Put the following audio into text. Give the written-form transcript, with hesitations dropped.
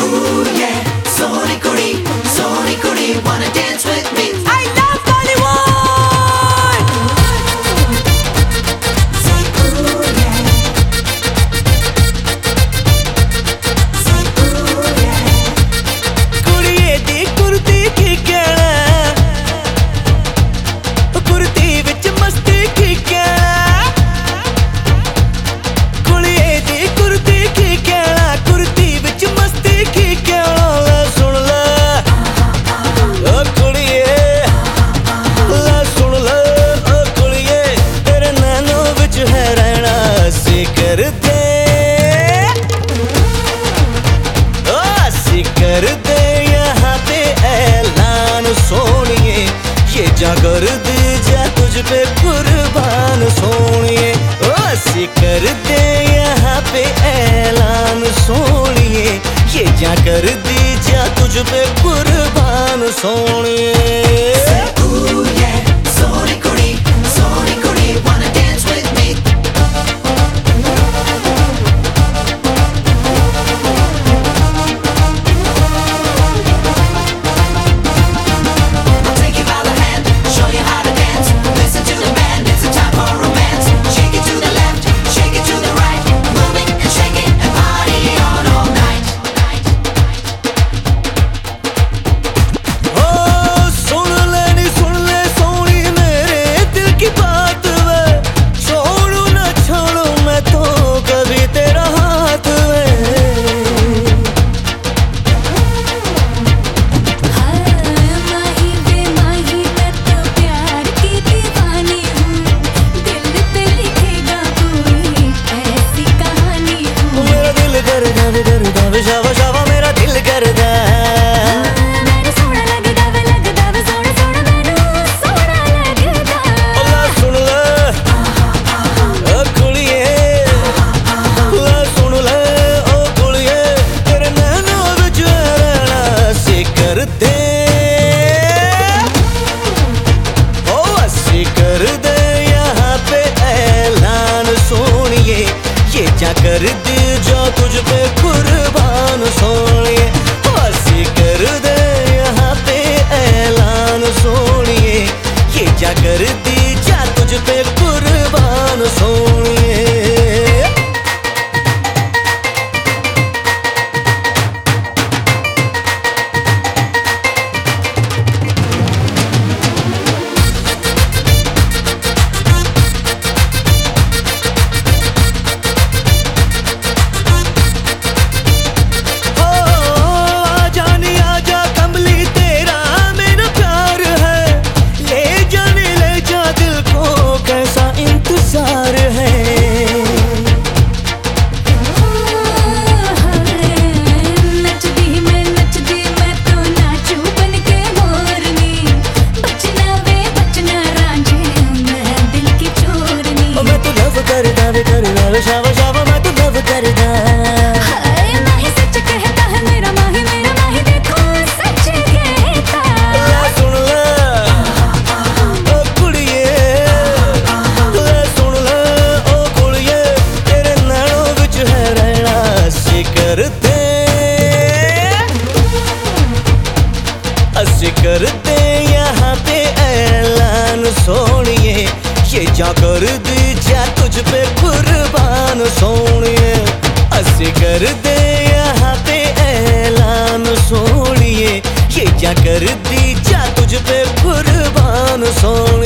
Ooh yeah, Sony Kudi, wanna dance with me? I love Bollywood. Say ooh yeah, say ooh yeah. कुड़िये दी कुर्ती की कहना, कुर्ती विच मस्ती की कहना। कुड़िये दी कुर्ती की कहना, कुर्ती विच मस्ती की कहना। ले सुन ले, ओ कुड़िये, ले सुन ले, ओ कुड़िये, तेरे नैनों विच है रहना सी कर दे, ओ सी कर दे यहाँ पे ऐलान सोनिए, ये जा कर दे जा तुझ पे कुर्बान सोनिए। ओ सी कर दे यहाँ पे ऐलान सोनिए, ये जा कर दे जा तुझ पे कुर्बान सोनिए। Say ooh yeah, Sony Kudi, wanna dance with me? I'll take you by the hand, show you how to dance. Listen to the band, it's a time for romance. Shake it to the left, shake it to the right. Move it and shake it and party on all night. ओ सुन ले सोनी मेरे दिल की बात वे, छोड़ू ना छोड़ू मैं तो कभी तेरा हाथ वे। माही वे माही मैं तो प्यार की दीवानी हूँ, दिल पे लिखेगा कोई ऐसी कहानी हूँ। मेरा दिल करदा वे शावा शावा मेरा दिल करदा। मैनू सोहना लगदा वे सोहना सोहना मैनू सोहना लगदा। ओ ला सुन ले, ओ कुड़िये, ला सुन ले, ओ कुड़िये, तेरे नैनों विच रहना सी कर दे, ओ सी कर दे यहाँ पे ऐलान सोनिए, ये जा कर दे जो तुझ पे कुर्बान सोनिए। ओ सी कर दे यहाँ पे ऐलान सोनिए, ये जा कर दे जा तुझ पे कुर्बान सोनिए। ओ आजा नी आजा कमली तेरा मेरा प्यार है, ले जा दिल को कैसा इंतजार है। नचदी मैं तो नाचू बन के मोरनी, बचना रांझे मैं दिल की चोरनी। ओ मैं तो लव करदा वे शावा शावा मैं तो लव करदा। हाय माही सच कहता है मेरा माही देखो सच कहता। ला सुन ले, ओ कुड़िये, ला सुन ले, ओ कुड़िये, तेरे नैनों विच है रहना सी कर दे, असी कर दे यहाँ पे ऐलान सोनिए, ये जा कर दे जा तुझ पे कुर्बान सोनिए। असी कर दे यहाँ पे ऐलान सोनिए, ये जा कर दे जा तुझ पे कुर्बान सोनिए।